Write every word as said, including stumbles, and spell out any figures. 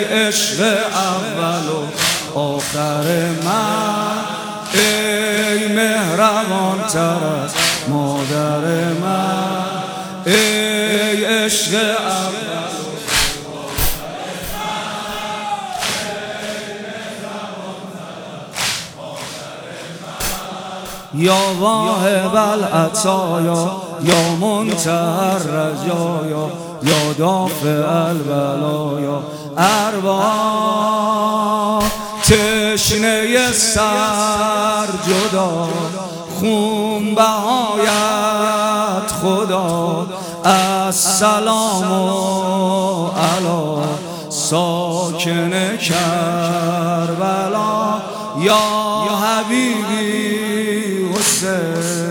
عشق اول و آخر من، ای مهربان تر از مادر من، ای عشق اول یا واهب العطایا یا منتهی الرجایا یا دافع البلایا ارباب تشنه سر جدا خون بهایت خدا السلام علی ساکن کربلا یا حبیبی حسین.